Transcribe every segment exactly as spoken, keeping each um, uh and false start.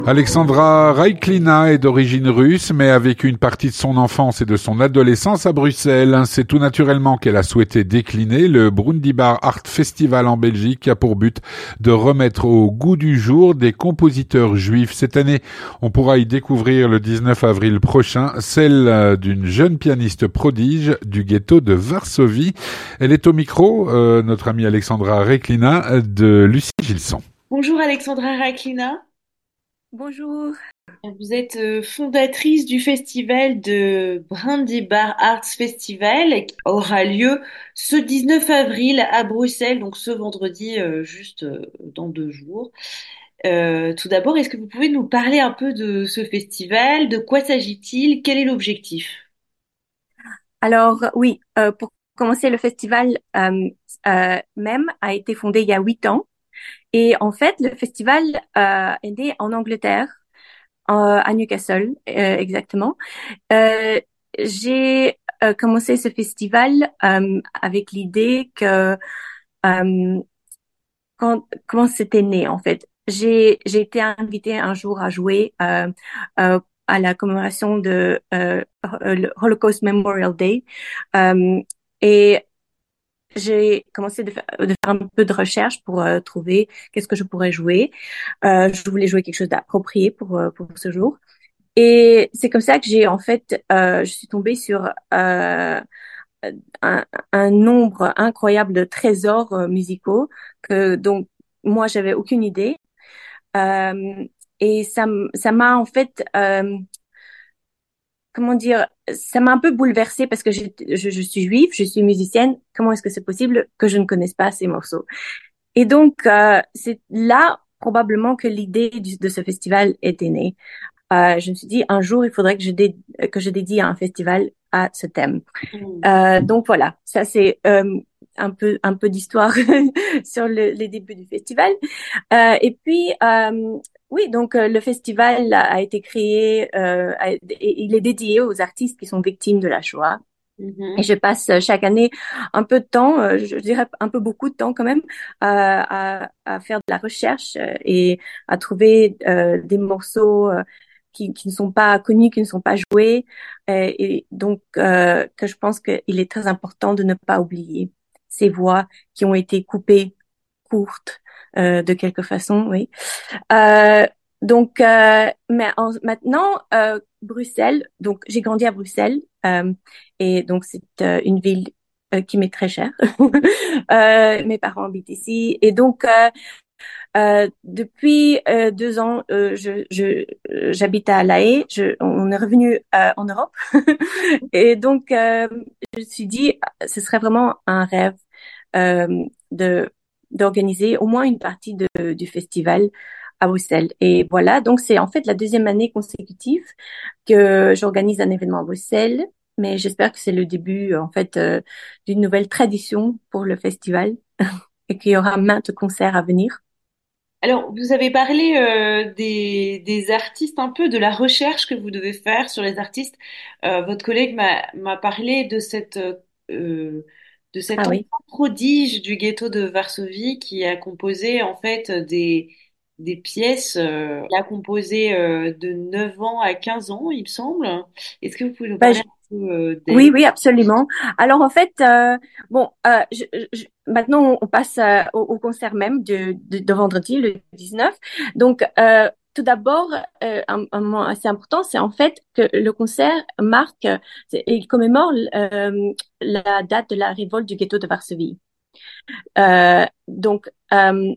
Alexandra Raiklina est d'origine russe, mais a vécu une partie de son enfance et de son adolescence à Bruxelles. C'est tout naturellement qu'elle a souhaité décliner le Brundibar Art Festival en Belgique, qui a pour but de remettre au goût du jour des compositeurs juifs. Cette année, on pourra y découvrir le dix-neuf avril prochain celle d'une jeune pianiste prodige du ghetto de Varsovie. Elle est au micro, euh, notre amie Alexandra Raiklina, de Lucie Gilson. Bonjour Alexandra Raklina, Bonjour. vous êtes euh, fondatrice du festival de Brandy Bar Arts Festival qui aura lieu ce dix-neuf avril à Bruxelles, donc ce vendredi euh, juste euh, dans deux jours. Euh, tout d'abord, est-ce que vous pouvez nous parler un peu de ce festival? De quoi s'agit-il? Quel est l'objectif? Alors oui, euh, pour commencer, le festival euh, euh, même a été fondé il y a huit ans. Et en fait, le festival euh, est né en Angleterre, euh, à Newcastle euh, exactement. Euh, j'ai euh, commencé ce festival euh, avec l'idée que euh, quand, comment c'était né en fait. J'ai j'ai été invitée un jour à jouer euh, euh, à la commémoration de euh, le Holocaust Memorial Day. Euh, et j'ai commencé de faire, de faire un peu de recherche pour euh, trouver qu'est-ce que je pourrais jouer. Euh, je voulais jouer quelque chose d'approprié pour euh, pour ce jour. Et c'est comme ça que j'ai en fait, euh, je suis tombée sur euh, un, un nombre incroyable de trésors euh, musicaux que donc moi j'avais aucune idée. Euh, et ça m- ça m'a en fait euh, comment dire, ça m'a un peu bouleversée parce que j'ai- je, je suis juive, je suis musicienne. Comment est-ce que c'est possible que je ne connaisse pas ces morceaux? Et donc, euh, c'est là probablement que l'idée du- de ce festival était née. Euh, je me suis dit, un jour, il faudrait que je, dé- que je dédie un festival à ce thème. Hmm. Euh, donc voilà, ça c'est euh, un peu un peu d'histoire sur le, les débuts du festival. Euh, et puis euh, oui, donc euh, le festival a, a été créé, euh, a- et il est dédié aux artistes qui sont victimes de la Shoah. Et Mhm. je passe euh, chaque année un peu de temps, euh, je dirais un peu beaucoup de temps quand même, euh, à, à faire de la recherche euh, et à trouver euh, des morceaux euh, qui, qui ne sont pas connus, qui ne sont pas joués. Euh, et donc, euh, que je pense qu'il est très important de ne pas oublier ces voix qui ont été coupées, courtes, euh, de quelque façon, oui. Euh, donc, euh, mais en- maintenant, euh, Bruxelles, donc j'ai grandi à Bruxelles, euh, et donc c'est euh, une ville euh, qui m'est très chère. Euh, mes parents habitent ici, et donc euh, euh, depuis euh, deux ans, euh, je, je, euh, j'habite à La Haye. Je, on est revenu euh, en Europe, et donc euh, je me suis dit, ce serait vraiment un rêve euh, de d'organiser au moins une partie de, du festival à Bruxelles. Et voilà, donc c'est en fait la deuxième année consécutive que j'organise un événement à Bruxelles, mais j'espère que c'est le début en fait euh, d'une nouvelle tradition pour le festival et qu'il y aura maintes concerts à venir. Alors, vous avez parlé euh, des, des artistes, un peu de la recherche que vous devez faire sur les artistes. Euh, votre collègue m'a m'a parlé de cette euh, de cet Ah oui. enfant prodige du ghetto de Varsovie qui a composé en fait des des pièces. Euh, il a composé euh, de neuf ans à quinze ans, il me semble. Est-ce que vous pouvez nous Bah, parler je- un peu euh, oui, d'elle? oui, absolument. Alors en fait, euh, bon, euh, je- je- maintenant on passe euh, au, au concert même de, de, de vendredi, le dix-neuf. Donc euh, tout d'abord, euh, un, un moment assez important, c'est en fait que le concert marque c'est- et il commémore euh, la date de la révolte du ghetto de Varsovie. Euh, donc euh,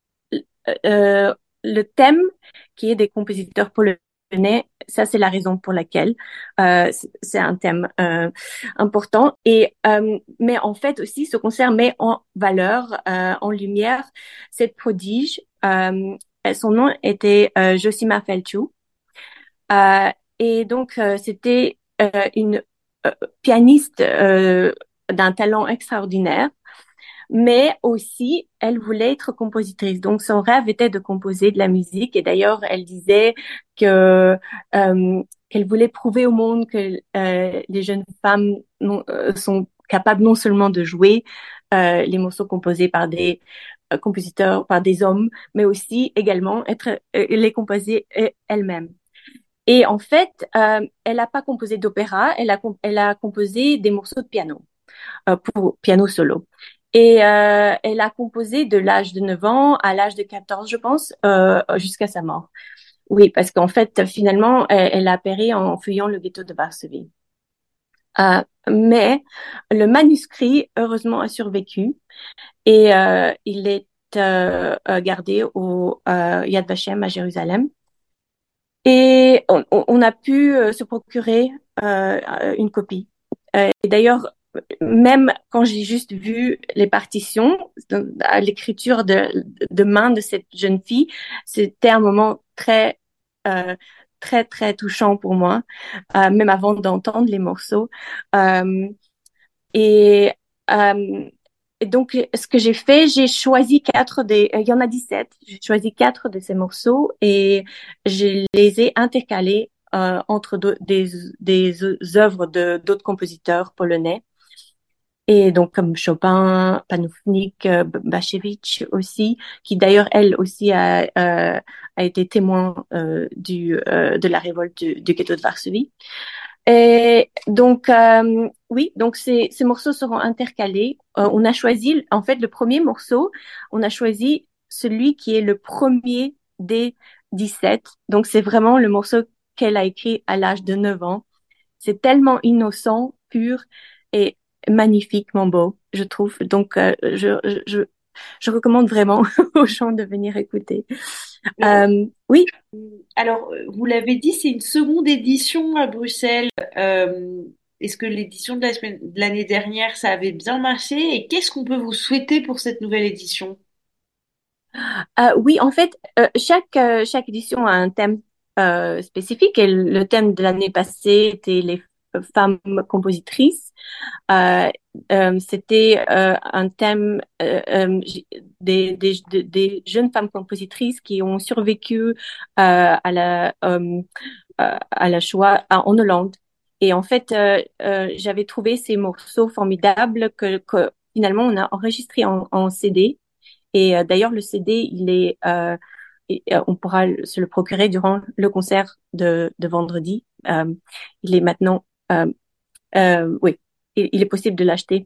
euh, le thème qui est des compositeurs polonais, ça c'est la raison pour laquelle euh, c'est c'est un thème euh, important. Et euh, mais en fait aussi, ce concert met en valeur, euh, en lumière cette prodige. Euh, son nom était euh, Josima Felczuk. Euh, et donc euh, c'était euh, une euh, pianiste euh, d'un talent extraordinaire, mais aussi elle voulait être compositrice. Donc son rêve était de composer de la musique et d'ailleurs elle disait que euh, qu'elle voulait prouver au monde que euh, les jeunes femmes non- euh, sont capables non seulement de jouer euh, les morceaux composés par des euh, compositeurs, par des hommes, mais aussi également être euh, les composer euh, elle-même. Et en fait, euh, elle n'a pas composé d'opéra, elle a, elle a composé des morceaux de piano, euh, pour piano solo. Et euh, elle a composé de l'âge de neuf ans à l'âge de quatorze, je pense, euh, jusqu'à sa mort. Oui, parce qu'en fait, finalement, elle, elle a péri en fuyant le ghetto de Varsovie. Euh, mais le manuscrit, heureusement, a survécu et euh, il est euh, euh, gardé au euh, Yad Vashem à Jérusalem. Et on, on a pu euh, se procurer euh, une copie. Euh, et d'ailleurs, même quand j'ai juste vu les partitions, l'écriture de, de main de cette jeune fille, c'était un moment très, euh, très, très touchant pour moi, euh, même avant d'entendre les morceaux. Euh, et, euh, et donc, ce que j'ai fait, j'ai choisi quatre des, il y en a dix-sept, j'ai choisi quatre de ces morceaux et je les ai intercalés euh, entre do- des, des œuvres de d'autres compositeurs polonais. Et donc, comme Chopin, Panofnik, euh, Bachevich aussi, qui d'ailleurs, elle aussi a, euh, a été témoin euh, du, euh, de la révolte du, du ghetto de Varsovie. Et donc, euh, oui, donc ces, ces morceaux seront intercalés. Euh, on a choisi, en fait, le premier morceau, on a choisi celui qui est le premier des dix-sept. Donc, c'est vraiment le morceau qu'elle a écrit à l'âge de neuf ans. C'est tellement innocent, pur et magnifiquement beau, je trouve. Donc, euh, je, je, je recommande vraiment aux gens de venir écouter. Alors, Euh, oui, alors, euh, vous l'avez dit, c'est une seconde édition à Bruxelles. Euh, est-ce que l'édition de la semaine, de l'année dernière, ça avait bien marché? Et qu'est-ce qu'on peut vous souhaiter pour cette nouvelle édition? Euh, oui, en fait, euh, chaque, euh, chaque édition a un thème euh, spécifique et le thème de l'année passée était les f- femmes compositrices. Euh, euh, C'était euh, un thème euh, euh, j- des, des, des des jeunes femmes compositrices qui ont survécu euh, à la, euh, euh, à la Shoah à- en Hollande. Et en fait, euh, euh, j'avais trouvé ces morceaux formidables que, que finalement on a enregistrés en, en C D. Et euh, d'ailleurs, le C D, il est, euh, et, euh, on pourra le- se le procurer durant le concert de, de vendredi. Euh, il est maintenant, euh, euh, oui, il, il est possible de l'acheter.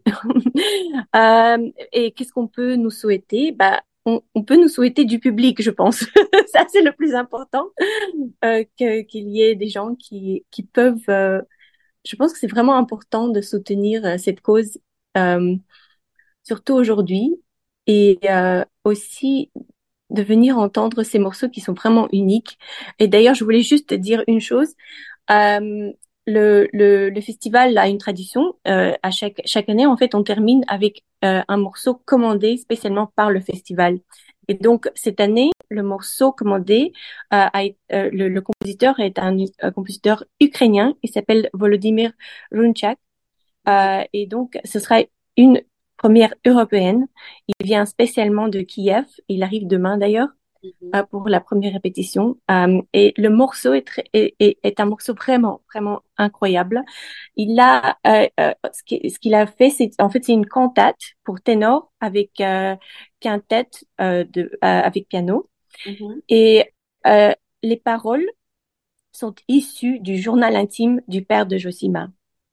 Euh, et qu'est-ce qu'on peut nous souhaiter? Bah, on, on peut nous souhaiter du public, je pense. Ça, c'est le plus important, euh, que, qu'il y ait des gens qui, qui peuvent. Euh, je pense que c'est vraiment important de soutenir euh, cette cause, euh, surtout aujourd'hui, et euh, aussi de venir entendre ces morceaux qui sont vraiment uniques. Et d'ailleurs, je voulais juste te dire une chose. Euh, le, le, le festival a une tradition. Euh, à chaque, chaque année, en fait, on termine avec euh, un morceau commandé spécialement par le festival. Et donc, cette année, le morceau commandé, euh, a, été- euh, le, le compositeur est un, un compositeur ukrainien. Il s'appelle Volodymyr Runchak. Euh, et donc, ce sera une première européenne. Il vient spécialement de Kiev. Il arrive demain d'ailleurs Mhm. euh, pour la première répétition. Euh, et le morceau est, très- est, est, est un morceau vraiment, vraiment incroyable. Il a, euh, euh, ce qui- ce qu'il a fait, c'est en fait c'est une cantate pour ténor avec euh, quintette euh, de, euh, avec piano. Mhm. Et euh, les paroles sont issues du journal intime du père de Josima.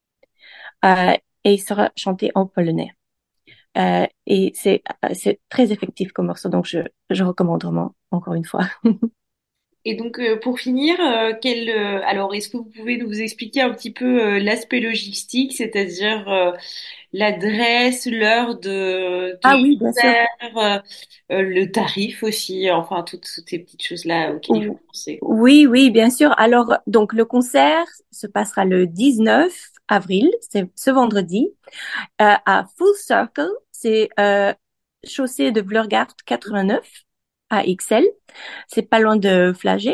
Euh, et il sera chanté en polonais. Euh, et c'est euh, c'est très effectif comme morceau, donc je, je recommande vraiment encore une fois. Et donc, euh, pour finir, euh, quel, euh, alors, est-ce que vous pouvez nous expliquer un petit peu euh, l'aspect logistique, c'est-à-dire euh, l'adresse, l'heure de, de Ah oui, bien sûr. concert, euh, euh, le tarif aussi, enfin, toutes, toutes ces petites choses-là auxquelles il faut Ou- penser. Oui, oui, bien sûr. Alors, donc, le concert se passera le dix-neuf avril, c'est ce vendredi, euh, à Full Circle. C'est euh, chaussée de Vlorgart quatre-vingt-neuf à Ixelles. C'est pas loin de Flagey.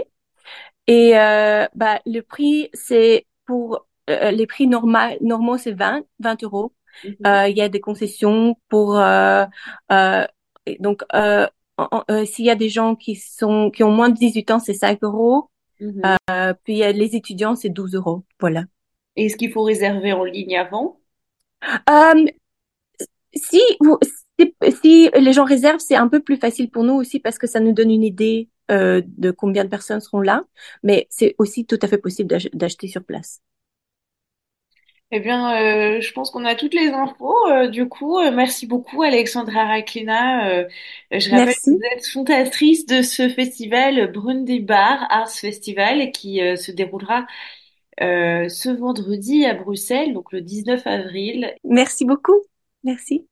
Et euh, bah, le prix, c'est pour euh, les prix normal, normaux, c'est vingt vingt euros. Mhm. Euh, Il y a des concessions pour euh, euh, et donc euh, en- en- euh, s'il y a des gens qui sont qui ont moins de dix-huit ans, c'est cinq euros. Mhm. Euh, puis il y a les étudiants, c'est douze euros. Voilà. Est-ce qu'il faut réserver en ligne avant? Euh, si vous Si, si les gens réservent, c'est un peu plus facile pour nous aussi parce que ça nous donne une idée euh, de combien de personnes seront là, mais c'est aussi tout à fait possible d'ach- d'acheter sur place. Eh bien, euh, je pense qu'on a toutes les infos. Euh, du coup, euh, merci beaucoup, Alexandra Raklina. Euh, je rappelle que vous Merci. êtes fondatrice de ce festival Brundi Bar Arts Festival qui euh, se déroulera euh, ce vendredi à Bruxelles, donc le dix-neuf avril. Merci beaucoup. Merci.